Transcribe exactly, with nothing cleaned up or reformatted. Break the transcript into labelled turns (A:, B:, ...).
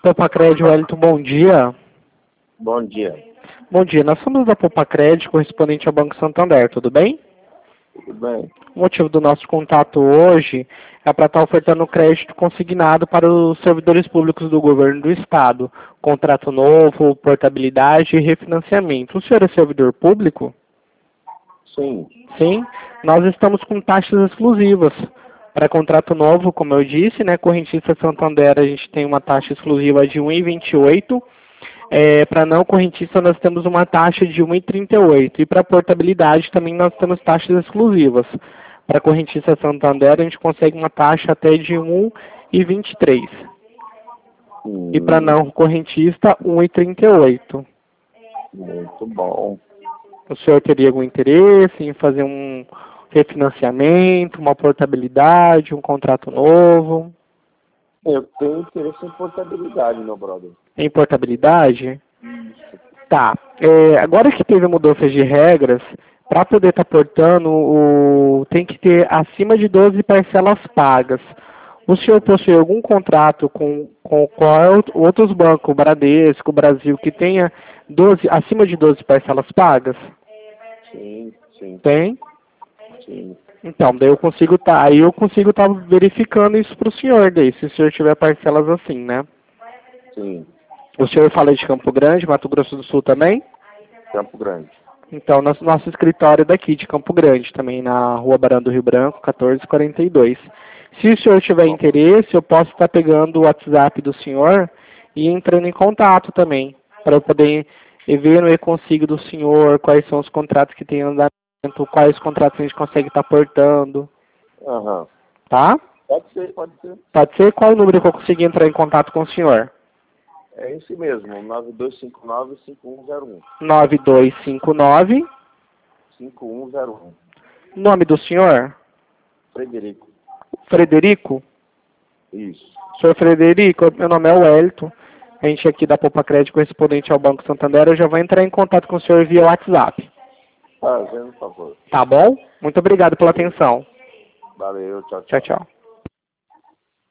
A: Popacred, Wellington, bom dia.
B: Bom dia.
A: Bom dia, nós somos da Popacred, correspondente ao Banco Santander, tudo bem?
B: Tudo bem?
A: O motivo do nosso contato hoje é para estar ofertando crédito consignado para os servidores públicos do governo do estado. Contrato novo, portabilidade e refinanciamento. O senhor é servidor público?
B: Sim.
A: Sim. Nós estamos com taxas exclusivas. Para contrato novo, como eu disse, né, correntista Santander, a gente tem uma taxa exclusiva de um vírgula vinte e oito. É, para não correntista, nós temos uma taxa de um vírgula trinta e oito. E para portabilidade também nós temos taxas exclusivas. Para correntista Santander, a gente consegue uma taxa até de um vírgula vinte e três.
B: Hum,
A: E para não correntista, um vírgula trinta e oito.
B: Muito bom.
A: O senhor teria algum interesse em fazer um refinanciamento, uma portabilidade, um contrato novo?
B: Eu tenho interesse em portabilidade, meu brother.
A: Em portabilidade?
B: Isso.
A: Tá. É, agora que teve mudanças de regras, para poder estar portando, o, tem que ter acima de doze parcelas pagas. O senhor possui algum contrato com, com qual, outros bancos, Bradesco, Brasil, que tenha doze, acima de doze parcelas pagas?
B: Sim, sim.
A: Tem?
B: Sim.
A: Então, daí eu consigo tá, aí eu consigo estar verificando isso para o senhor, daí, se o senhor tiver parcelas assim, né?
B: Sim.
A: O senhor fala de Campo Grande, Mato Grosso do Sul também?
B: Campo Grande.
A: Então, nosso, nosso escritório é daqui, de Campo Grande, também na Rua Barão do Rio Branco, quatorze quarenta e dois. Se o senhor tiver interesse, eu posso estar pegando o WhatsApp do senhor e entrando em contato também, para eu poder ver no e-consigo do senhor quais são os contratos que tem em andamento, quais contratos a gente consegue estar portando,
B: Aham.
A: tá?
B: Pode ser, pode ser.
A: Pode ser? Qual o número que eu conseguir entrar em contato com o senhor?
B: É esse mesmo, nove dois cinco nove, cinco um zero um.
A: nove dois cinco nove.
B: cinco um zero um.
A: Nome do senhor?
B: Frederico.
A: Frederico?
B: Isso.
A: Senhor Frederico, meu nome é Wellington. A gente aqui da Popacred, correspondente ao Banco Santander, eu já vou entrar em contato com o senhor via WhatsApp.
B: Fazendo favor.
A: Tá bom? Muito obrigado pela atenção.
B: Valeu, tchau,
A: Tchau,
B: tchau.
A: tchau.